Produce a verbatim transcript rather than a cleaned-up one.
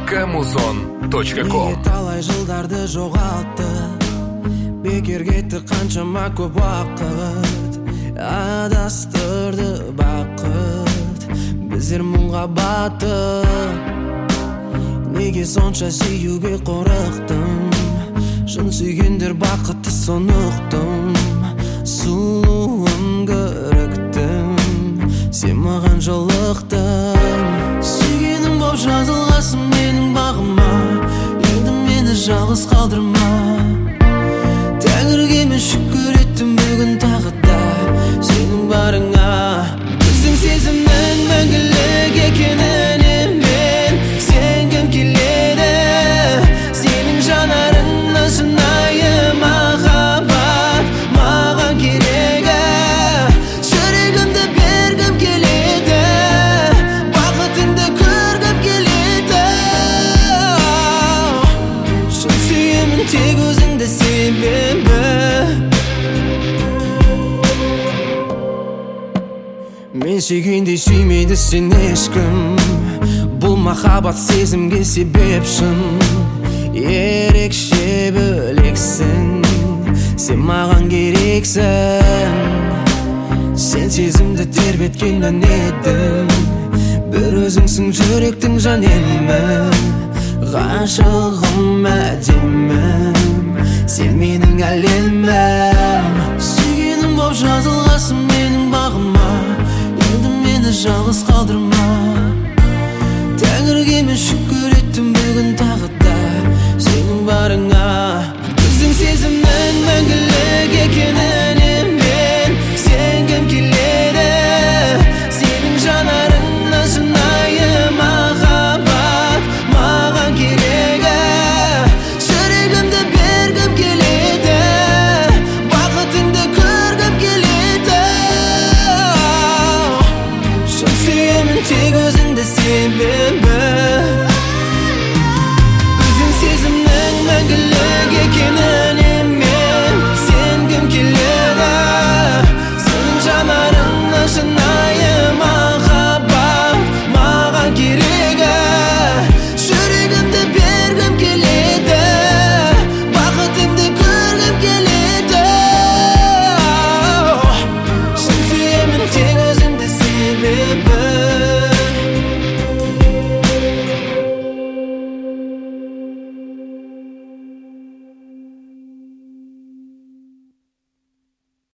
камузон точка ком. Неге талай жылдарды жоғалтты, бекер кетті қаншама көп уақыт, адастырды бақыт біздер мұңға батып. Неге сонша сүюге қорықтым, шын сүйгендер бақытты сонықты,м сұлуым көріктім, сен маған жолықтың. Сүйгенім боп жазылғасың менің бағыма, енді мені жалғыз қалдырма. Тәңірге мен шүкір еттім бүгін тағы да сенің барыңа. Біздің сезімнің мәңгілік екеніне мен сенгім келеді, сенің жанарыңнан шынайы махаббат маған керегі. Жүрегімді бергім келеді, бақытыңды көргім келеді. Шын сүйемін тек өзіңді себебі. Мен сүйгендей сүймейді сен ешкім, бұл махаббат сезімге себепшін. Ерекше бөлексің, сен маған керексің. Сен сезімді тербеткеннен едім, бір өзіңсің жүректің жан емі. Ғашығым әдемім, сен менің әлемім. Сүйгенім боп жазылғасың менің бағыма, енді мені жалғыз қалдырма. Тәңірге мен шүкір